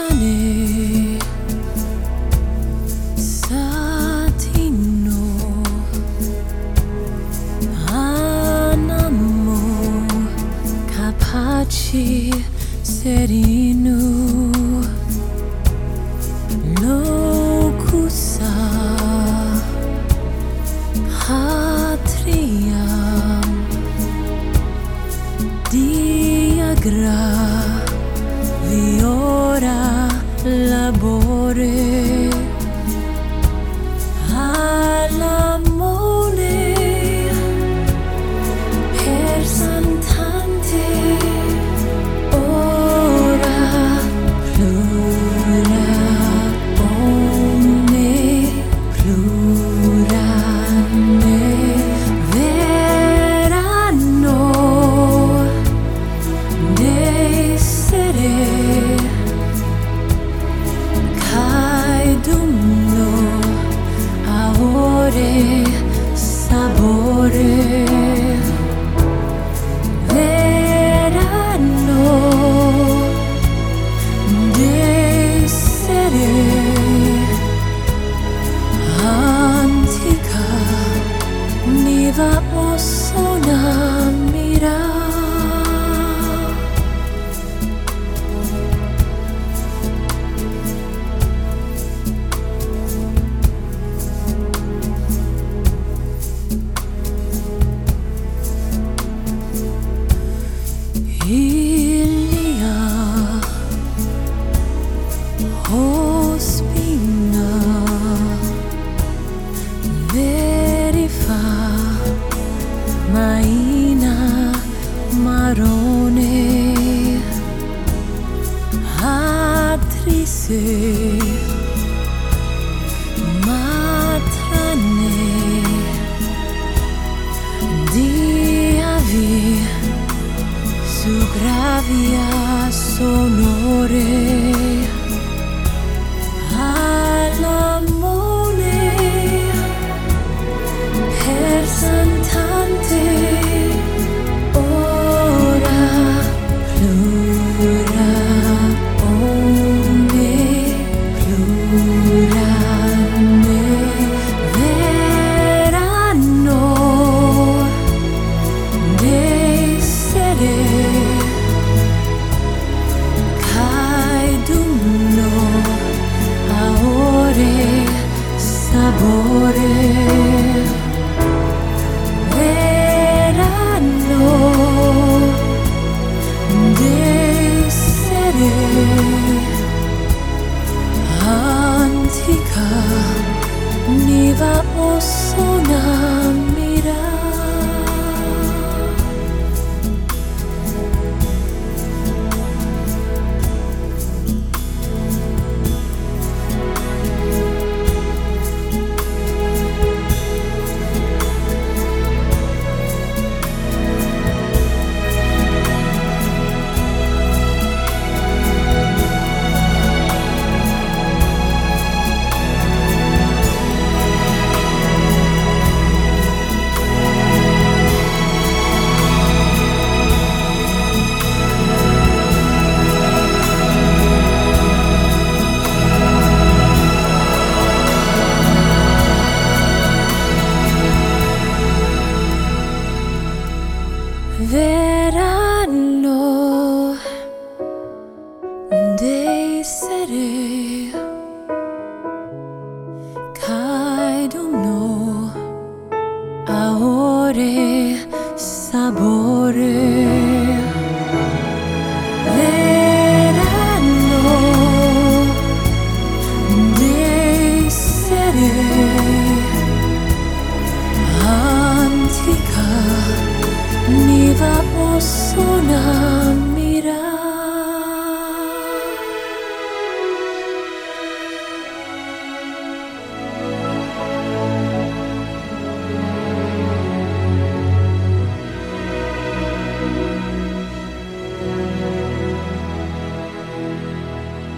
Shane Satino Anamo Capaci Serino Locusa Patriam Diagra Viora labore all'amore per santante ora plura omne plurane verranno d'essere Dumno aore sapore verranno d'essere antica niva ossona mira Ilia Ospina Verifa Maina Marone Attrice Matrane Diavi Su gravia sonore all'amore per santante ora plura omne plurane verranno d'essere sapore verranno d'essere antica niva ossona mira verranno d'essere caedono aore sapore verranno d'essere antica Niva ossona